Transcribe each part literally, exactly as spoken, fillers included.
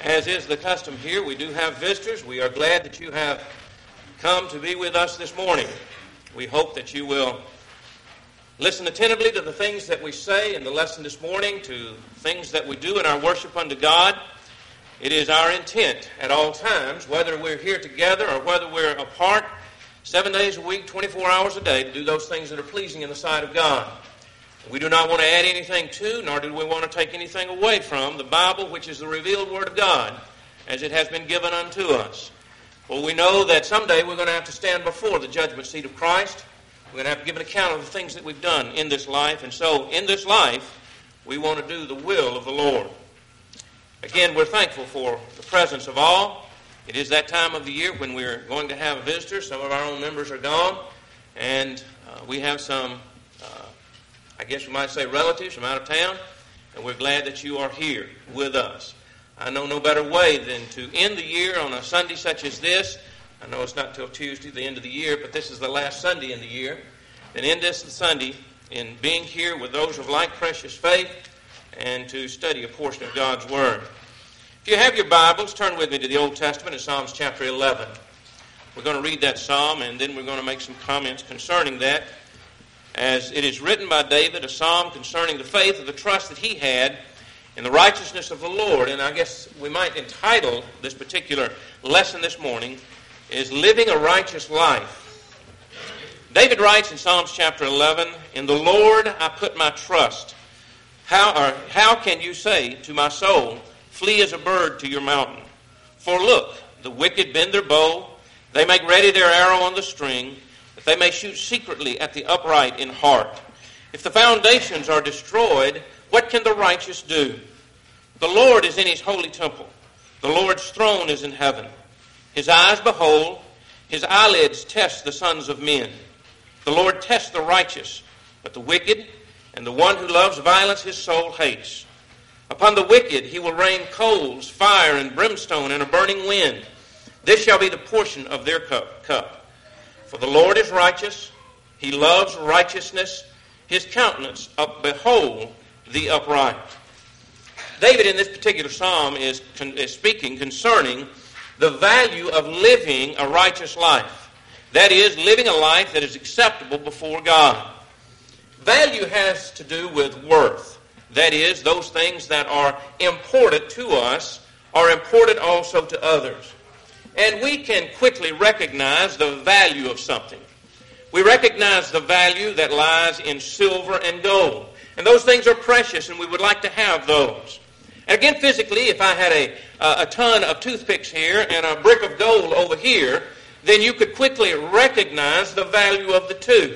As is the custom here, we do have visitors. We are glad that you have come to be with us this morning. We hope that you will listen attentively to the things that we say in the lesson this morning, to things that we do in our worship unto God. It is our intent at all times, whether we're here together or whether we're apart, seven days a week, twenty-four hours a day, to do those things that are pleasing in the sight of God. We do not want to add anything to, nor do we want to take anything away from the Bible, which is the revealed Word of God, as it has been given unto us. For we know that someday we're going to have to stand before the judgment seat of Christ. We're going to have to give an account of the things that we've done in this life. And so, in this life, we want to do the will of the Lord. Again, we're thankful for the presence of all. It is that time of the year when we're going to have visitors. Some of our own members are gone, and uh, we have some I guess you might say relatives from out of town, and we're glad that you are here with us. I know no better way than to end the year on a Sunday such as this. I know it's not until Tuesday, the end of the year, but this is the last Sunday in the year. And end this Sunday in being here with those of like precious faith and to study a portion of God's Word. If you have your Bibles, turn with me to the Old Testament in Psalms chapter eleven. We're going to read that psalm, and then we're going to make some comments concerning that, as it is written by David, a psalm concerning the faith or the trust that he had in the righteousness of the Lord. And I guess we might entitle this particular lesson this morning is Living a Righteous Life. David writes in Psalms chapter eleven, "In the Lord I put my trust. How, or, how can you say to my soul, flee as a bird to your mountain? For look, the wicked bend their bow, they make ready their arrow on the string, that they may shoot secretly at the upright in heart. If the foundations are destroyed, what can the righteous do? The Lord is in his holy temple. The Lord's throne is in heaven. His eyes behold, his eyelids test the sons of men. The Lord tests the righteous, but the wicked and the one who loves violence his soul hates. Upon the wicked he will rain coals, fire, and brimstone, and a burning wind. This shall be the portion of their cup. cup. For the Lord is righteous, he loves righteousness, his countenance up behold the upright." David in this particular psalm is, is speaking concerning the value of living a righteous life. That is, living a life that is acceptable before God. Value has to do with worth. That is, those things that are important to us are important also to others. And we can quickly recognize the value of something. We recognize the value that lies in silver and gold. And those things are precious, and we would like to have those. And again, physically, if I had a, a ton of toothpicks here and a brick of gold over here, then you could quickly recognize the value of the two.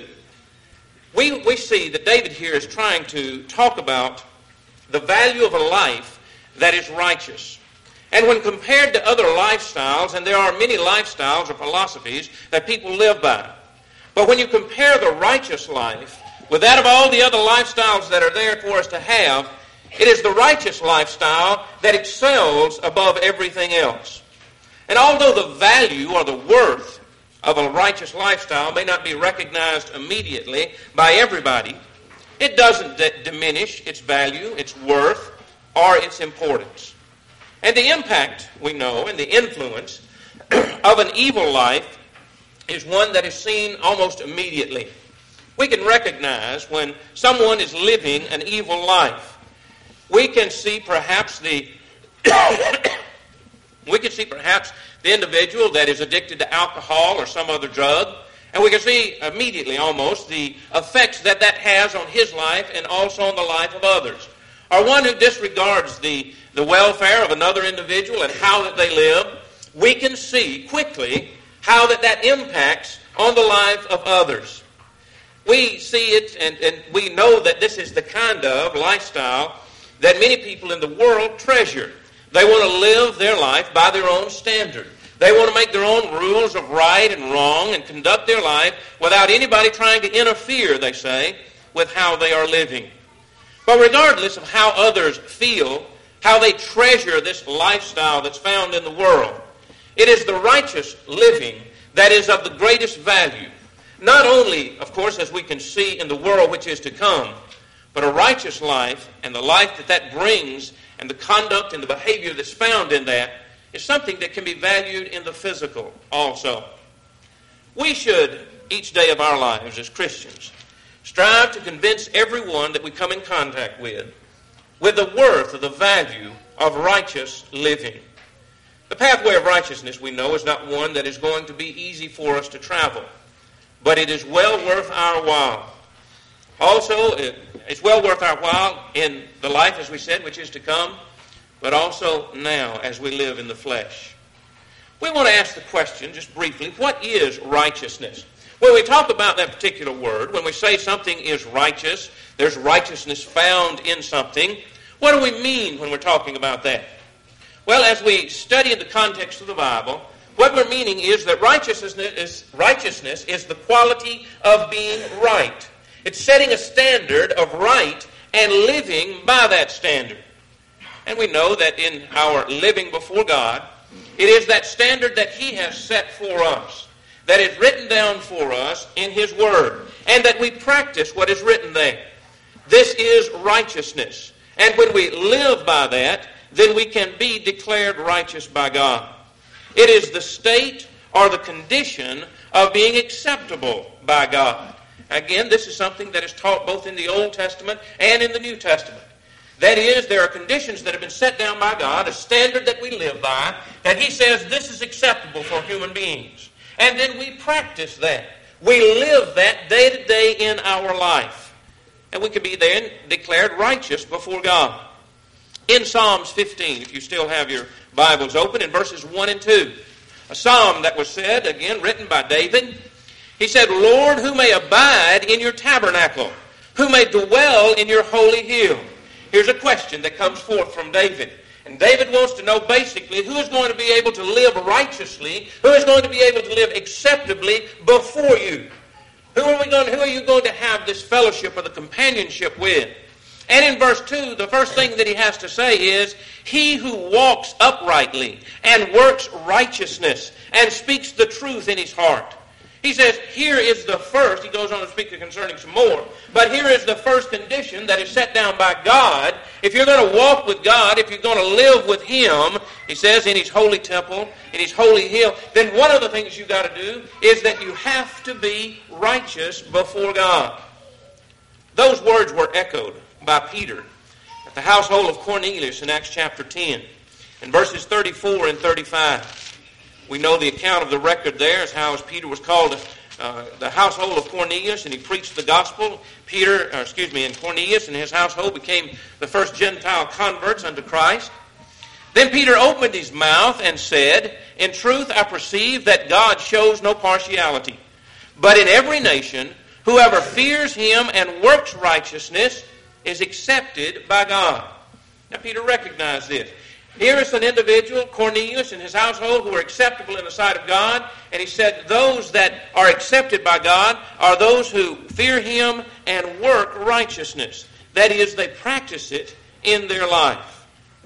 We, we see that David here is trying to talk about the value of a life that is righteous. And when compared to other lifestyles, and there are many lifestyles or philosophies that people live by, but when you compare the righteous life with that of all the other lifestyles that are there for us to have, it is the righteous lifestyle that excels above everything else. And although the value or the worth of a righteous lifestyle may not be recognized immediately by everybody, it doesn't d- diminish its value, its worth, or its importance. And the impact, we know, and the influence of an evil life is one that is seen almost immediately. We can recognize when someone is living an evil life. We can see perhaps the we can see perhaps the individual that is addicted to alcohol or some other drug, and we can see immediately almost the effects that that has on his life and also on the life of others. Or one who disregards the, the welfare of another individual and how that they live, we can see quickly how that, that impacts on the life of others. We see it and, and we know that this is the kind of lifestyle that many people in the world treasure. They want to live their life by their own standard. They want to make their own rules of right and wrong and conduct their life without anybody trying to interfere, they say, with how they are living. But regardless of how others feel, how they treasure this lifestyle that's found in the world, it is the righteous living that is of the greatest value. Not only, of course, as we can see in the world which is to come, but a righteous life and the life that that brings and the conduct and the behavior that's found in that is something that can be valued in the physical also. We should, each day of our lives as Christians, strive to convince everyone that we come in contact with with the worth or the value of righteous living. The pathway of righteousness, we know, is not one that is going to be easy for us to travel, but it is well worth our while. Also, it's well worth our while in the life, as we said, which is to come, but also now as we live in the flesh. We want to ask the question, just briefly, what is righteousness? When we talk about that particular word, when we say something is righteous, there's righteousness found in something, what do we mean when we're talking about that? Well, as we study in the context of the Bible, what we're meaning is that righteousness is, righteousness is the quality of being right. It's setting a standard of right and living by that standard. And we know that in our living before God, it is that standard that He has set for us, that is written down for us in His Word, and that we practice what is written there. This is righteousness. And when we live by that, then we can be declared righteous by God. It is the state or the condition of being acceptable by God. Again, this is something that is taught both in the Old Testament and in the New Testament. That is, there are conditions that have been set down by God, a standard that we live by, that He says this is acceptable for human beings. And then we practice that. We live that day to day in our life. And we can be then declared righteous before God. In Psalms fifteen, if you still have your Bibles open, in verses one and two, a psalm that was said, again, written by David. He said, Lord, who may abide in your tabernacle, who may dwell in your holy hill? Here's a question that comes forth from David. And David wants to know basically who is going to be able to live righteously, who is going to be able to live acceptably before you. Who are, we going, who are you going to have this fellowship or the companionship with? And in verse two, the first thing that he has to say is, he who walks uprightly and works righteousness and speaks the truth in his heart. He says, here is the first, he goes on to speak concerning some more, but here is the first condition that is set down by God. If you're going to walk with God, if you're going to live with Him, he says, in His holy temple, in His holy hill, then one of the things you've got to do is that you have to be righteous before God. Those words were echoed by Peter at the household of Cornelius in Acts chapter ten. In verses thirty-four and thirty-five, we know the account of the record there is how as Peter was called uh, the household of Cornelius, and he preached the gospel. Peter, uh, excuse me, and Cornelius and his household became the first Gentile converts unto Christ. Then Peter opened his mouth and said, in truth I perceive that God shows no partiality, but in every nation whoever fears Him and works righteousness is accepted by God. Now Peter recognized this. Here is an individual, Cornelius and his household, who are acceptable in the sight of God. And he said those that are accepted by God are those who fear Him and work righteousness. That is, they practice it in their life.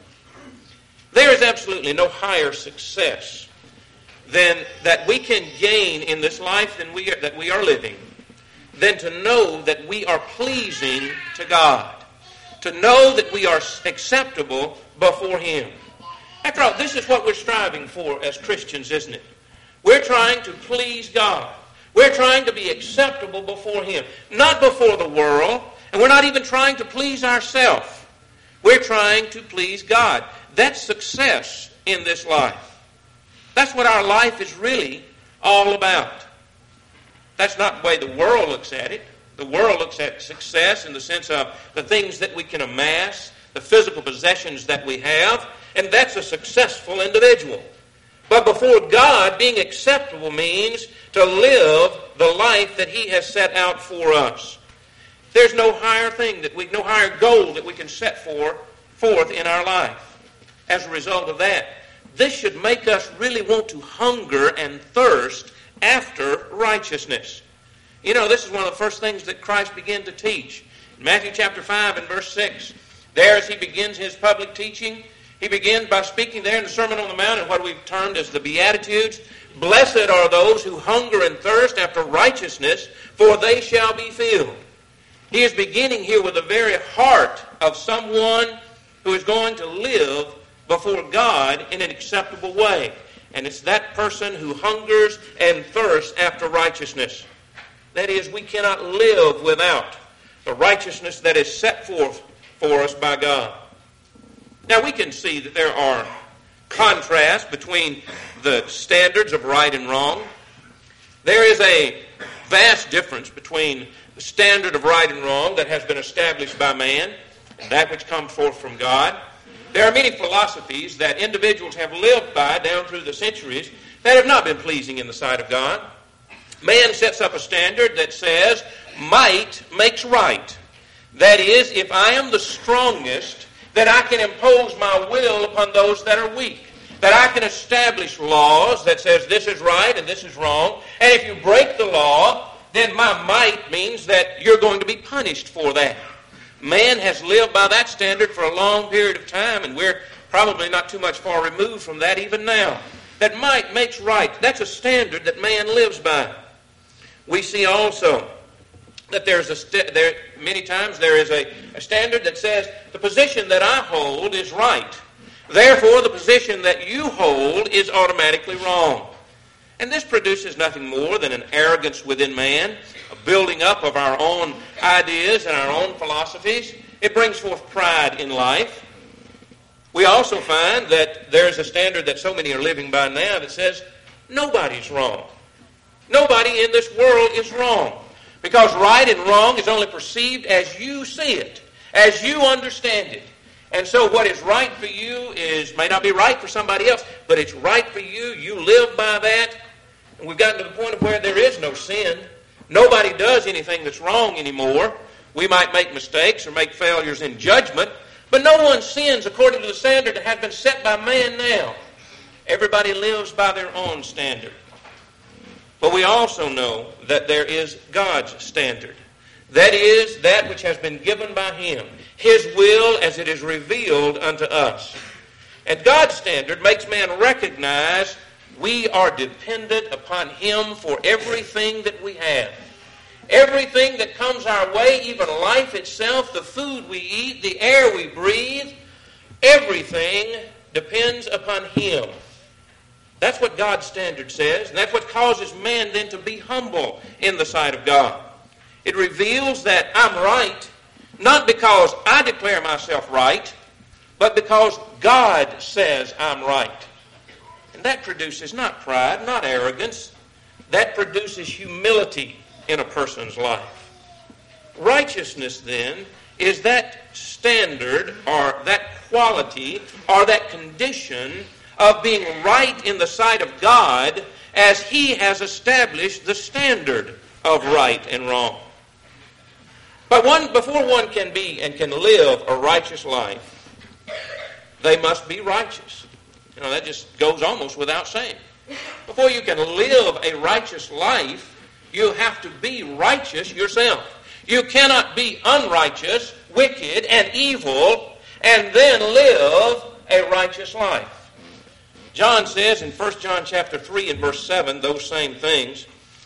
There is absolutely no higher success than that we can gain in this life than we are, that we are living, than to know that we are pleasing to God. To know that we are acceptable before Him. After all, this is what we're striving for as Christians, isn't it? We're trying to please God. We're trying to be acceptable before Him. Not before the world, and we're not even trying to please ourselves. We're trying to please God. That's success in this life. That's what our life is really all about. That's not the way the world looks at it. The world looks at success in the sense of the things that we can amass, the physical possessions that we have, and that's a successful individual. But before God, being acceptable means to live the life that He has set out for us. There's no higher thing that we, no higher goal that we can set for forth in our life. As a result of that, this should make us really want to hunger and thirst after righteousness. You know, this is one of the first things that Christ began to teach. In Matthew chapter five and verse six, there as He begins His public teaching, He begins by speaking there in the Sermon on the Mount in what we've termed as the Beatitudes. Blessed are those who hunger and thirst after righteousness, for they shall be filled. He is beginning here with the very heart of someone who is going to live before God in an acceptable way. And it's that person who hungers and thirsts after righteousness. That is, we cannot live without the righteousness that is set forth for us by God. Now we can see that there are contrasts between the standards of right and wrong. There is a vast difference between the standard of right and wrong that has been established by man and that which comes forth from God. There are many philosophies that individuals have lived by down through the centuries that have not been pleasing in the sight of God. Man sets up a standard that says, might makes right. That is, if I am the strongest, then I can impose my will upon those that are weak. That I can establish laws that says this is right and this is wrong. And if you break the law, then my might means that you're going to be punished for that. Man has lived by that standard for a long period of time, and we're probably not too much far removed from that even now. That might makes right. That's a standard that man lives by. We see also that there's a st- there many times there is a, a standard that says the position that I hold is right. Therefore, the position that you hold is automatically wrong. And this produces nothing more than an arrogance within man, a building up of our own ideas and our own philosophies. It brings forth pride in life. We also find that there's a standard that so many are living by now that says nobody's wrong. Nobody in this world is wrong. Because right and wrong is only perceived as you see it, as you understand it. And so what is right for you is may not be right for somebody else, but it's right for you. You live by that. And we've gotten to the point of where there is no sin. Nobody does anything that's wrong anymore. We might make mistakes or make failures in judgment, but no one sins according to the standard that has been set by man now. Everybody lives by their own standard. But we also know that there is God's standard. That is that which has been given by Him. His will as it is revealed unto us. And God's standard makes man recognize we are dependent upon Him for everything that we have. Everything that comes our way, even life itself, the food we eat, the air we breathe, everything depends upon Him. That's what God's standard says, and that's what causes man then to be humble in the sight of God. It reveals that I'm right, not because I declare myself right, but because God says I'm right. And that produces not pride, not arrogance. That produces humility in a person's life. Righteousness, then, is that standard or that quality or that condition of being right in the sight of God as He has established the standard of right and wrong. But one, before one can be and can live a righteous life, they must be righteous. You know, that just goes almost without saying. Before you can live a righteous life, you have to be righteous yourself. You cannot be unrighteous, wicked, and evil, and then live a righteous life. John says in First John chapter three and verse seven, those same things.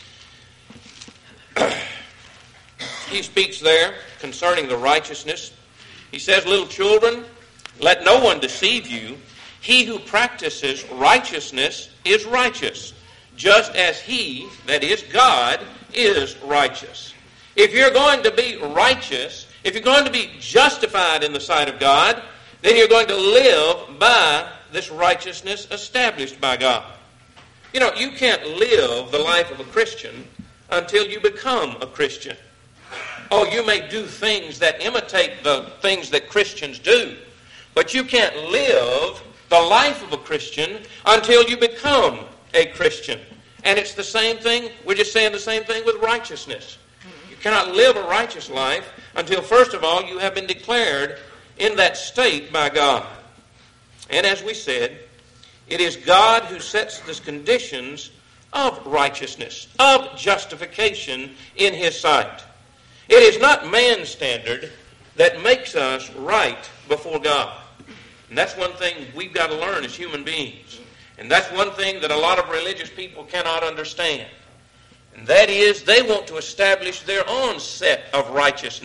He speaks there concerning the righteousness. He says, little children, let no one deceive you. He who practices righteousness is righteous, just as He, that is God, is righteous. If you're going to be righteous, if you're going to be justified in the sight of God, then you're going to live by this righteousness established by God. You know, you can't live the life of a Christian until you become a Christian. Oh, you may do things that imitate the things that Christians do, but you can't live the life of a Christian until you become a Christian. And it's the same thing, we're just saying the same thing with righteousness. You cannot live a righteous life until, first of all, you have been declared in that state by God. And as we said, it is God who sets the conditions of righteousness, of justification in His sight. It is not man's standard that makes us right before God. And that's one thing we've got to learn as human beings. And that's one thing that a lot of religious people cannot understand. And that is they want to establish their own set of righteousness.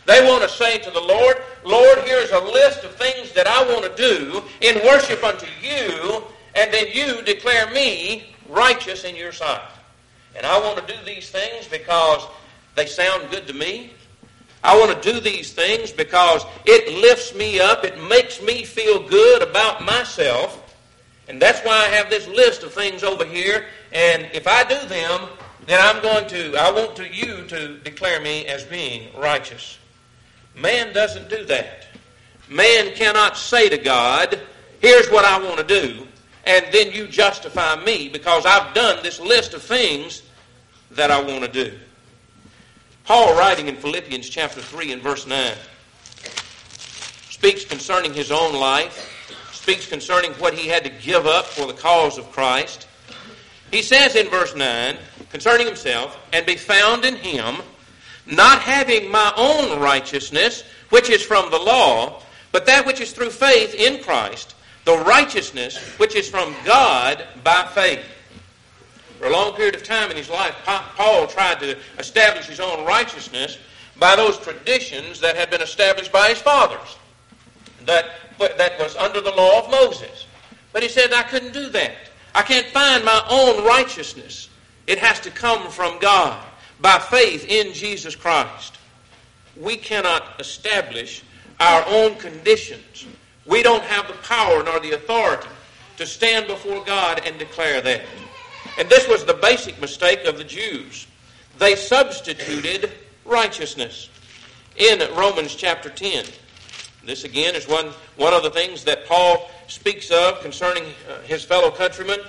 They want to say to the Lord, Lord, here's a list of things that I want to do in worship unto you, and then you declare me righteous in your sight. And I want to do these things because they sound good to me. I want to do these things because it lifts me up. It makes me feel good about myself. And that's why I have this list of things over here. And if I do them, then I'm going to, I want to you to declare me as being righteous. Man doesn't do that. Man cannot say to God, here's what I want to do, and then you justify me because I've done this list of things that I want to do. Paul, writing in Philippians chapter three and verse nine, speaks concerning his own life, speaks concerning what he had to give up for the cause of Christ. He says in verse nine, concerning himself, and be found in him, not having my own righteousness, which is from the law, but that which is through faith in Christ, the righteousness which is from God by faith. For a long period of time in his life, Paul tried to establish his own righteousness by those traditions that had been established by his fathers, that, that was under the law of Moses. But he said, I couldn't do that. I can't find my own righteousness. It has to come from God by faith in Jesus Christ. We cannot establish our own conditions. We don't have the power nor the authority to stand before God and declare that. And this was the basic mistake of the Jews. They substituted righteousness. In Romans chapter ten, this again is one, one of the things that Paul speaks of concerning uh, his fellow countrymen.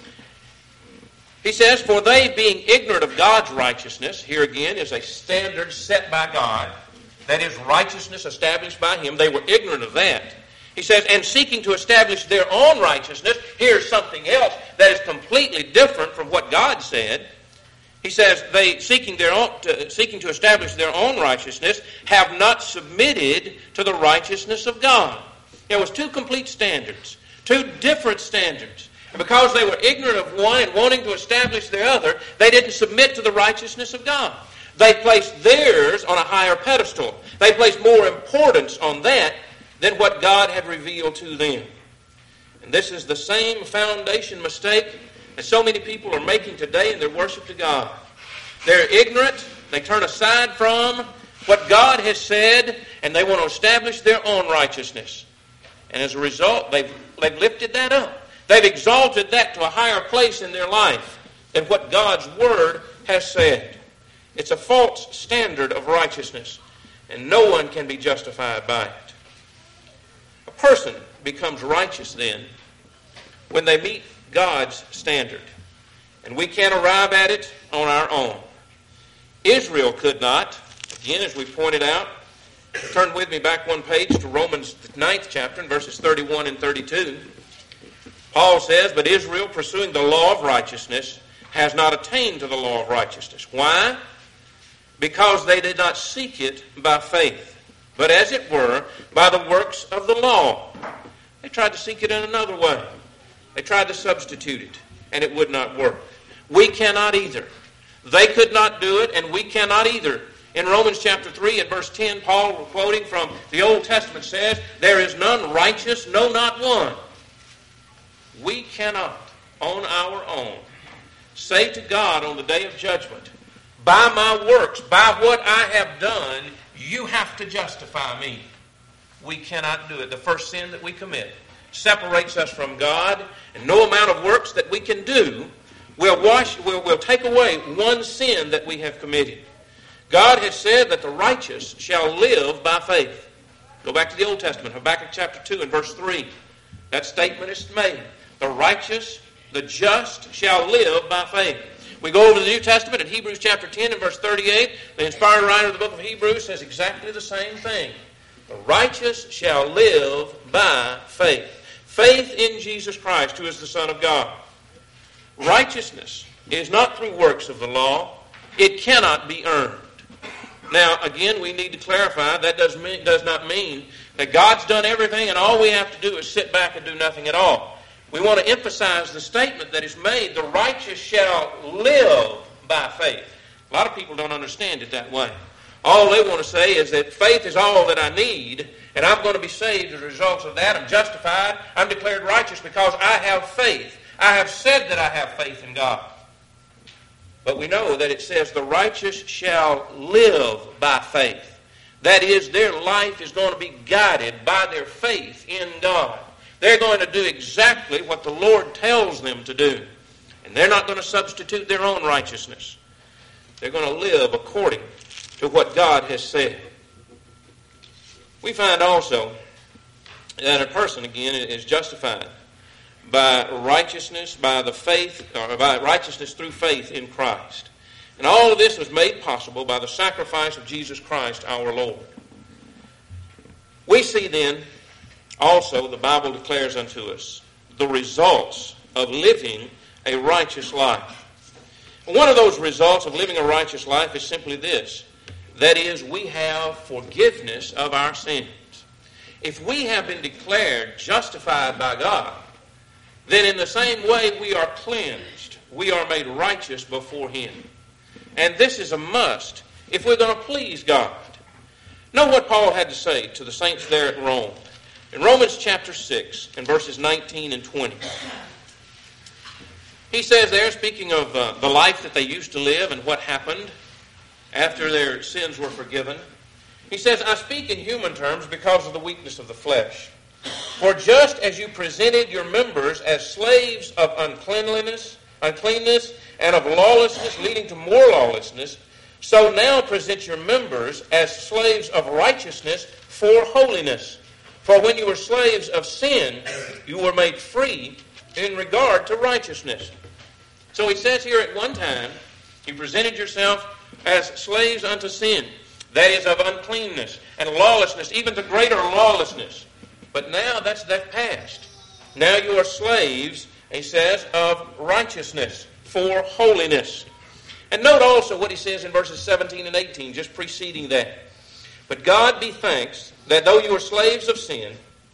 He says, for they being ignorant of God's righteousness, here again is a standard set by God, that is righteousness established by him. They were ignorant of that. He says, and seeking to establish their own righteousness, here's something else that is completely different from what God said. He says, they seeking their own, to, seeking to establish their own righteousness, have not submitted to the righteousness of God. There was two complete standards, two different standards. And because they were ignorant of one and wanting to establish the other, they didn't submit to the righteousness of God. They placed theirs on a higher pedestal. They placed more importance on that than what God had revealed to them. And this is the same foundation mistake that so many people are making today in their worship to God. They're ignorant. They turn aside from what God has said, and they want to establish their own righteousness. And as a result, they've, they've lifted that up. They've exalted that to a higher place in their life than what God's Word has said. It's a false standard of righteousness, and no one can be justified by it. A person becomes righteous then when they meet God's standard, and we can't arrive at it on our own. Israel could not. Again, as we pointed out, turn with me back one page to Romans the ninth chapter, in verses thirty-one and thirty-two. Paul says, but Israel, pursuing the law of righteousness, has not attained to the law of righteousness. Why? Because they did not seek it by faith, but as it were, by the works of the law. They tried to seek it in another way. They tried to substitute it, and it would not work. We cannot either. They could not do it, and we cannot either. In Romans chapter three and verse ten, Paul, quoting from the Old Testament, says, there is none righteous, no, not one. We cannot, on our own, say to God on the day of judgment, by my works, by what I have done, you have to justify me. We cannot do it. The first sin that we commit separates us from God, and no amount of works that we can do will wash, will, will take away one sin that we have committed. God has said that the righteous shall live by faith. Go back to the Old Testament, Habakkuk chapter two and verse three. That statement is made. The righteous, the just, shall live by faith. We go over to the New Testament in Hebrews chapter ten and verse thirty-eight. The inspired writer of the book of Hebrews says exactly the same thing. The righteous shall live by faith. Faith in Jesus Christ, who is the Son of God. Righteousness is not through works of the law. It cannot be earned. Now, again, we need to clarify that does, mean, does not mean that God's done everything and all we have to do is sit back and do nothing at all. We want to emphasize the statement that is made, the righteous shall live by faith. A lot of people don't understand it that way. All they want to say is that faith is all that I need, and I'm going to be saved as a result of that. I'm justified. I'm declared righteous because I have faith. I have said that I have faith in God. But we know that it says the righteous shall live by faith. That is, their life is going to be guided by their faith in God. They're going to do exactly what the Lord tells them to do. And they're not going to substitute their own righteousness. They're going to live according to what God has said. We find also that a person, again, is justified by righteousness, by the faith, or by righteousness through faith in Christ. And all of this was made possible by the sacrifice of Jesus Christ our Lord. We see then, also, the Bible declares unto us the results of living a righteous life. One of those results of living a righteous life is simply this. That is, we have forgiveness of our sins. If we have been declared justified by God, then in the same way we are cleansed. We are made righteous before Him. And this is a must if we're going to please God. Know what Paul had to say to the saints there at Rome. In Romans chapter six, in verses nineteen and twenty. He says there, speaking of uh, the life that they used to live and what happened after their sins were forgiven. He says, I speak in human terms because of the weakness of the flesh. For just as you presented your members as slaves of uncleanliness, uncleanness and of lawlessness leading to more lawlessness, so now present your members as slaves of righteousness for holiness. For when you were slaves of sin, you were made free in regard to righteousness. So he says here at one time, you presented yourself as slaves unto sin, that is of uncleanness and lawlessness, even to greater lawlessness. But now that's that past. Now you are slaves, he says, of righteousness for holiness. And note also what he says in verses seventeen and eighteen, just preceding that. But God be thanks that though you were slaves of sin,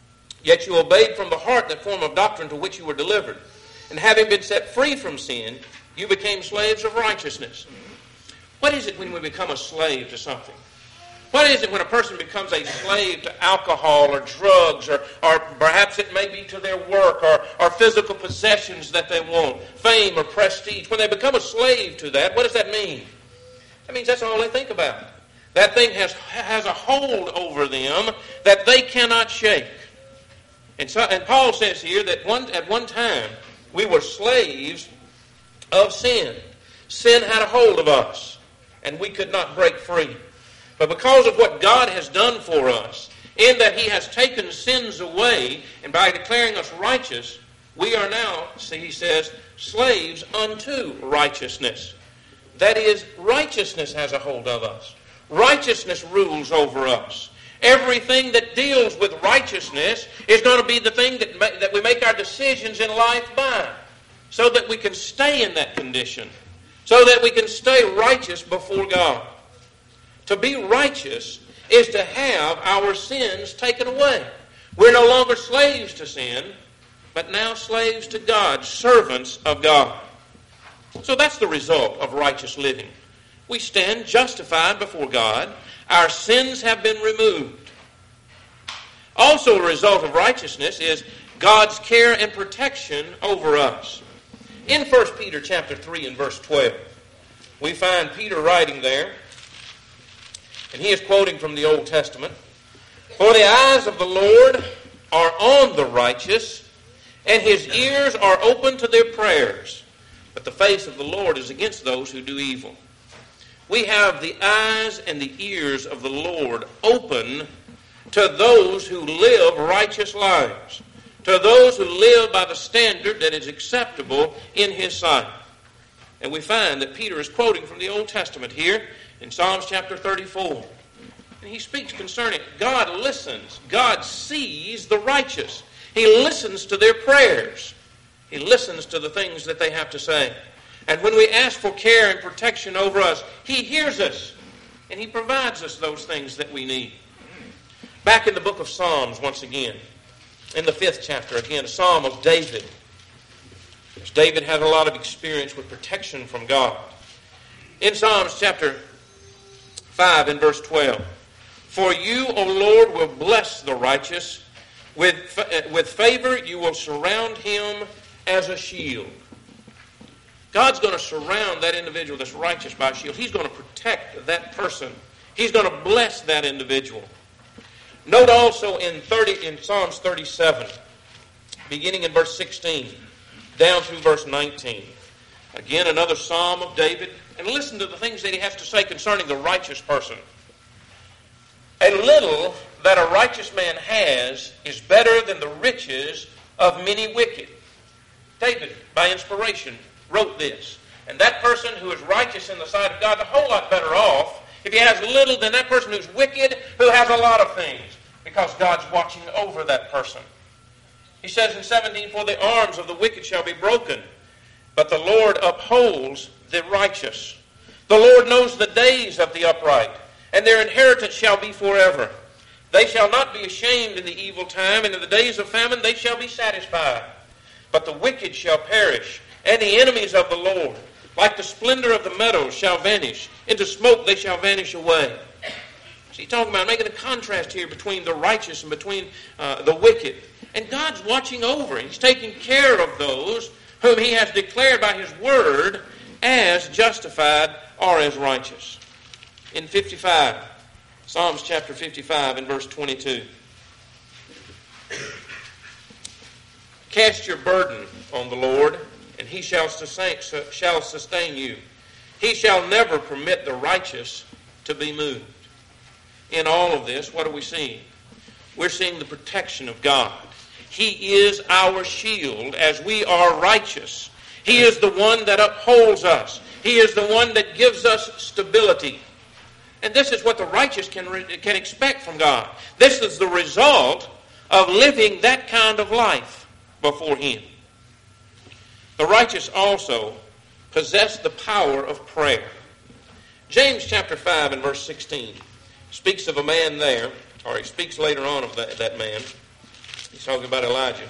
yet you obeyed from the heart that form of doctrine to which you were delivered. And having been set free from sin, you became slaves of righteousness. What is it when we become a slave to something? What is it when a person becomes a slave to alcohol or drugs, or, or perhaps it may be to their work or, or physical possessions that they want, fame or prestige? When they become a slave to that, what does that mean? That means that's all they think about. That thing has, has a hold over them that they cannot shake. And, so, and Paul says here that one, at one time we were slaves of sin. Sin had a hold of us, and we could not break free. But because of what God has done for us, in that He has taken sins away, and by declaring us righteous, we are now, see, he says, slaves unto righteousness. That is, righteousness has a hold of us. Righteousness rules over us. Everything that deals with righteousness is going to be the thing that, ma- that we make our decisions in life by, so that we can stay in that condition, so that we can stay righteous before God. To be righteous is to have our sins taken away. We're no longer slaves to sin, but now slaves to God, servants of God. So that's the result of righteous living. We stand justified before God. Our sins have been removed. Also a result of righteousness is God's care and protection over us. In First Peter chapter three and verse twelve, we find Peter writing there, and he is quoting from the Old Testament. For the eyes of the Lord are on the righteous, and His ears are open to their prayers. But the face of the Lord is against those who do evil. We have the eyes and the ears of the Lord open to those who live righteous lives, to those who live by the standard that is acceptable in His sight. And we find that Peter is quoting from the Old Testament here in Psalms chapter thirty-four. And he speaks concerning it. God listens. God sees the righteous. He listens to their prayers. He listens to the things that they have to say. And when we ask for care and protection over us, He hears us. And He provides us those things that we need. Back in the book of Psalms once again, in the fifth chapter, again, a psalm of David. As David had a lot of experience with protection from God. In Psalms chapter five and verse twelve. For you, O Lord, will bless the righteous. With, with favor you will surround him as a shield. God's going to surround that individual that's righteous by a shield. He's going to protect that person. He's going to bless that individual. Note also in thirty in Psalms thirty-seven, beginning in verse sixteen, down through verse nineteen. Again, another psalm of David. And listen to the things that he has to say concerning the righteous person. A little that a righteous man has is better than the riches of many wicked. David, by inspiration, wrote this. And that person who is righteous in the sight of God is a whole lot better off if he has little than that person who's wicked, who has a lot of things, because God's watching over that person. He says in seventeen, for the arms of the wicked shall be broken, but the Lord upholds the righteous. The Lord knows the days of the upright, and their inheritance shall be forever. They shall not be ashamed in the evil time, and in the days of famine they shall be satisfied. But the wicked shall perish, and the enemies of the Lord, like the splendor of the meadows, shall vanish. Into smoke they shall vanish away. So he's talking about making a contrast here between the righteous and between uh, the wicked. And God's watching over. He's taking care of those whom he has declared by his word as justified or as righteous. In fifty-five, Psalms chapter fifty-five and verse twenty-two. Cast your burden on the Lord, and he shall sustain, shall sustain you. He shall never permit the righteous to be moved. In all of this, what are we seeing? We're seeing the protection of God. He is our shield as we are righteous. He is the one that upholds us. He is the one that gives us stability. And this is what the righteous can, can expect from God. This is the result of living that kind of life before him. The righteous also possess the power of prayer. James chapter five and verse sixteen speaks of a man there, or he speaks later on of that, that man. He's talking about Elijah.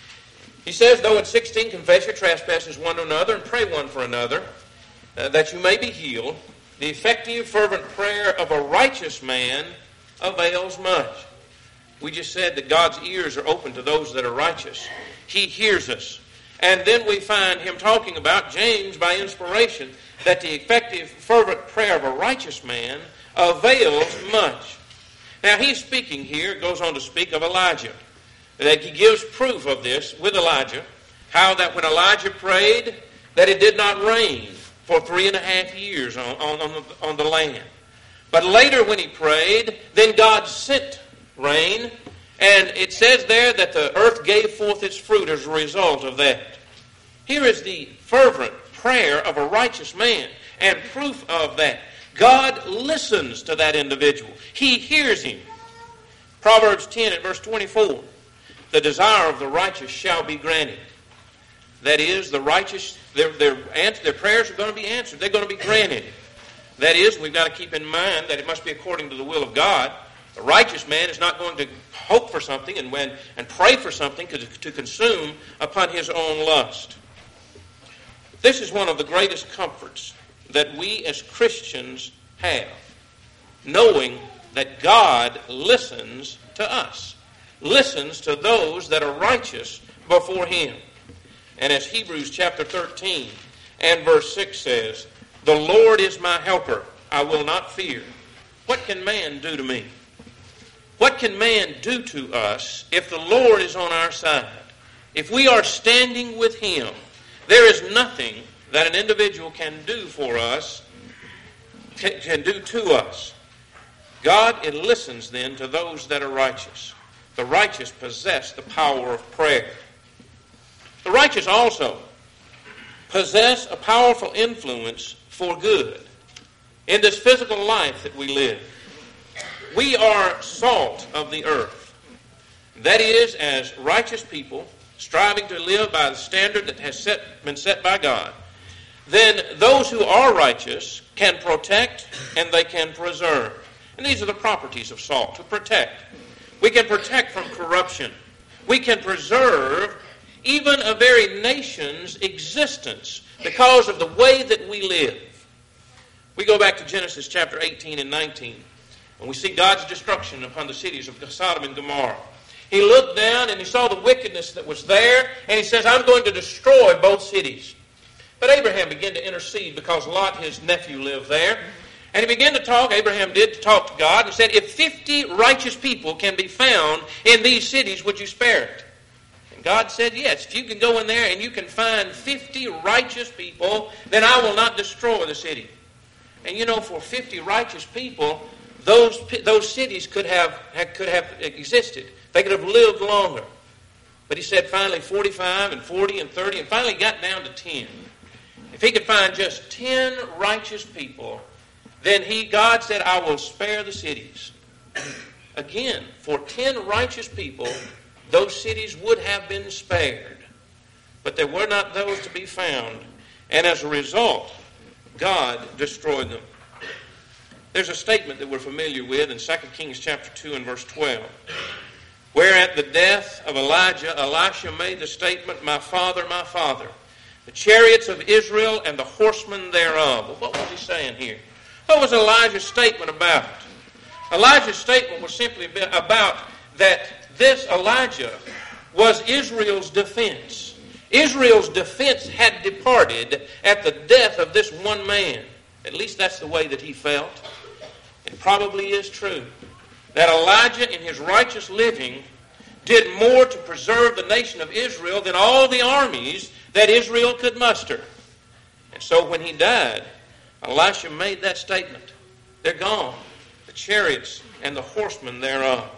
He says, though in sixteen, confess your trespasses one to another and pray one for another, uh, that you may be healed. The effective, fervent prayer of a righteous man avails much. We just said that God's ears are open to those that are righteous. He hears us. And then we find him talking about, James, by inspiration, that the effective, fervent prayer of a righteous man avails much. Now, he's speaking here, goes on to speak of Elijah. That he gives proof of this with Elijah, how that when Elijah prayed, that it did not rain for three and a half years on, on, on, the, on the land. But later when he prayed, then God sent rain, and it says there that the earth gave forth its fruit as a result of that. Here is the fervent prayer of a righteous man, and proof of that. God listens to that individual. He hears him. Proverbs ten and verse twenty-four. The desire of the righteous shall be granted. That is, the righteous, their, their, their prayers are going to be answered. They're going to be granted. That is, we've got to keep in mind that it must be according to the will of God. The righteous man is not going to hope for something and, when, and pray for something to, to consume upon his own lust. This is one of the greatest comforts that we as Christians have, knowing that God listens to us, listens to those that are righteous before him. And as Hebrews chapter thirteen and verse six says, the Lord is my helper, I will not fear. What can man do to me? What can man do to us if the Lord is on our side? If we are standing with him, there is nothing that an individual can do for us, can, can do to us. God it listens then to those that are righteous. The righteous possess the power of prayer. The righteous also possess a powerful influence for good in this physical life that we live. We are salt of the earth. That is, as righteous people striving to live by the standard that has set, been set by God, then those who are righteous can protect and they can preserve. And these are the properties of salt, to protect. We can protect from corruption. We can preserve even a very nation's existence because of the way that we live. We go back to Genesis chapter eighteen and nineteen, and we see God's destruction upon the cities of Sodom and Gomorrah. He looked down and he saw the wickedness that was there, and he says, I'm going to destroy both cities. But Abraham began to intercede because Lot, his nephew, lived there. And he began to talk, Abraham did talk to God, and said, if fifty righteous people can be found in these cities, would you spare it? And God said, yes, if you can go in there and you can find fifty righteous people, then I will not destroy the city. And you know, for fifty righteous people, those, those cities could have, could have existed. They could have lived longer. But he said finally forty-five and forty and thirty, and finally got down to ten. If he could find just ten righteous people, then he, God said, I will spare the cities. Again, for ten righteous people, those cities would have been spared. But there were not those to be found. And as a result, God destroyed them. There's a statement that we're familiar with in Second Kings chapter two and verse twelve. Where at the death of Elijah, Elisha made the statement, my father, my father, the chariots of Israel and the horsemen thereof. Well, what was he saying here? What was Elijah's statement about? Elijah's statement was simply about that this Elijah was Israel's defense. Israel's defense had departed at the death of this one man. At least that's the way that he felt. It probably is true that Elijah in his righteous living did more to preserve the nation of Israel than all the armies that Israel could muster. And so when he died, Elisha made that statement. They're gone, the chariots and the horsemen thereof.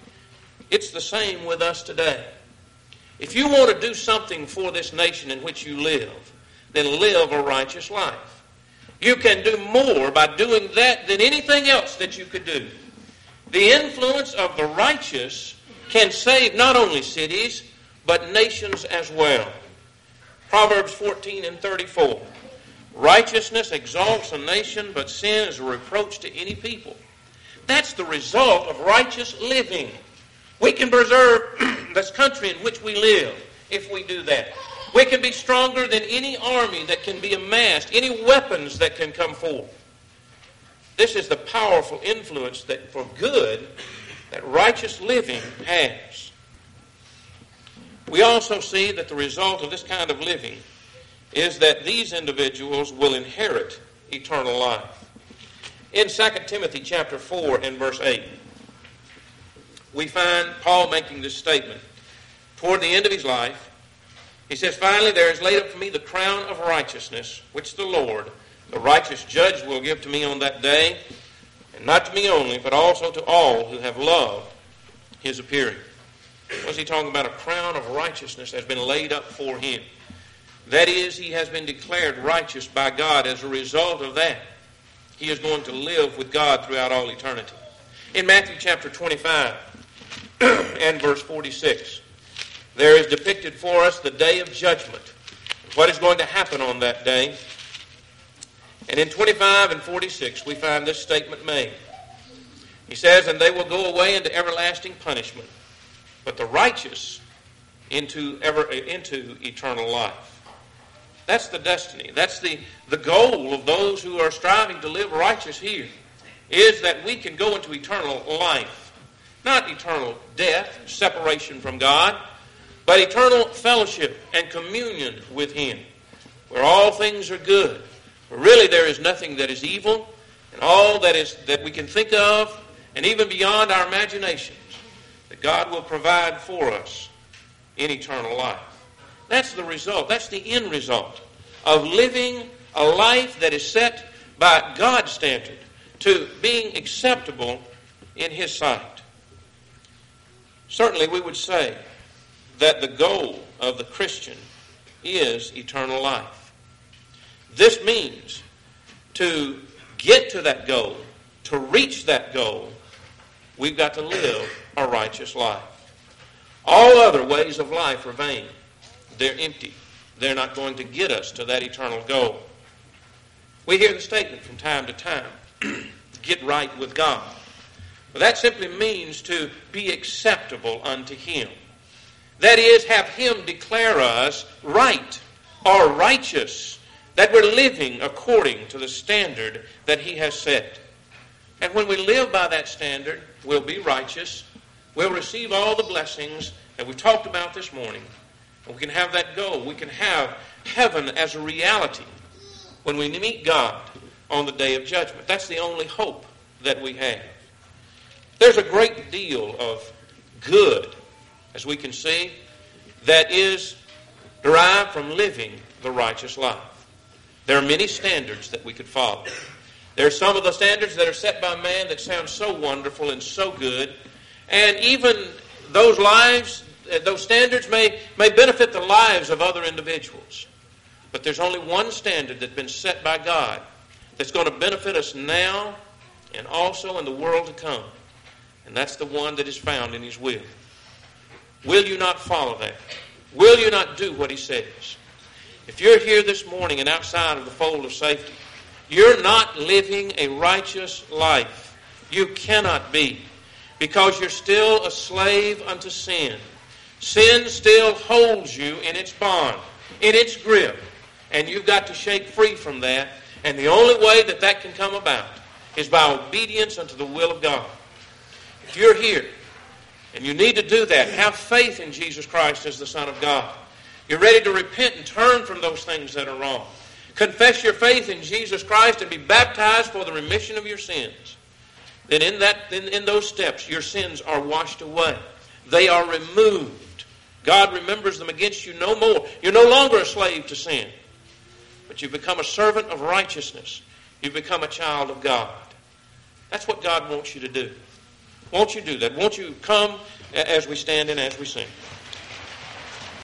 It's the same with us today. If you want to do something for this nation in which you live, then live a righteous life. You can do more by doing that than anything else that you could do. The influence of the righteous can save not only cities, but nations as well. Proverbs fourteen and thirty-four. Righteousness exalts a nation, but sin is a reproach to any people. That's the result of righteous living. We can preserve this country in which we live if we do that. We can be stronger than any army that can be amassed, any weapons that can come forth. This is the powerful influence that for good that righteous living has. We also see that the result of this kind of living is that these individuals will inherit eternal life. In Second Timothy chapter four and verse eight, we find Paul making this statement. Toward the end of his life, he says, finally, there is laid up for me the crown of righteousness, which the Lord, the righteous judge, will give to me on that day, and not to me only, but also to all who have loved his appearing. Was he talking about? A crown of righteousness has been laid up for him. That is, he has been declared righteous by God. As a result of that, he is going to live with God throughout all eternity. In Matthew chapter twenty-five and verse forty-six, there is depicted for us the day of judgment, what is going to happen on that day. And in twenty-five and forty-six, we find this statement made. He says, and they will go away into everlasting punishment, but the righteous into ever into eternal life. That's the destiny. That's the, the goal of those who are striving to live righteous here, is that we can go into eternal life. Not eternal death, separation from God, but eternal fellowship and communion with him, where all things are good, where really there is nothing that is evil, and all that is that we can think of, and even beyond our imaginations, that God will provide for us in eternal life. That's the result. That's the end result of living a life that is set by God's standard to being acceptable in his sight. Certainly we would say that the goal of the Christian is eternal life. This means to get to that goal, to reach that goal, we've got to live a righteous life. All other ways of life are vain. They're empty. They're not going to get us to that eternal goal. We hear the statement from time to time, get right with God. Well, that simply means to be acceptable unto him. That is, have him declare us right or righteous. that we're living according to the standard that He has set. And when we live by that standard, we'll be righteous. We'll receive all the blessings that we talked about this morning. And we can have that goal. We can have heaven as a reality when we meet God on the day of judgment. That's the only hope that we have. There's a great deal of good, as we can see, that is derived from living the righteous life. There are many standards that we could follow. There are some of the standards that are set by man that sound so wonderful and so good. And even those lives, those standards may, may benefit the lives of other individuals. But there's only one standard that's been set by God that's going to benefit us now and also in the world to come. And that's the one that is found in His will. Will you not follow that? Will you not do what He says? If you're here this morning and outside of the fold of safety, you're not living a righteous life. You cannot be, because you're still a slave unto sin. Sin still holds you in its bond, in its grip, and you've got to shake free from that. And the only way that that can come about is by obedience unto the will of God. If you're here and you need to do that, have faith in Jesus Christ as the Son of God. You're ready to repent and turn from those things that are wrong. Confess your faith in Jesus Christ and be baptized for the remission of your sins. Then in that, in, in those steps, your sins are washed away. They are removed. God remembers them against you no more. You're no longer a slave to sin, but you've become a servant of righteousness. You've become a child of God. That's what God wants you to do. Won't you do that? Won't you come as we stand and as we sing?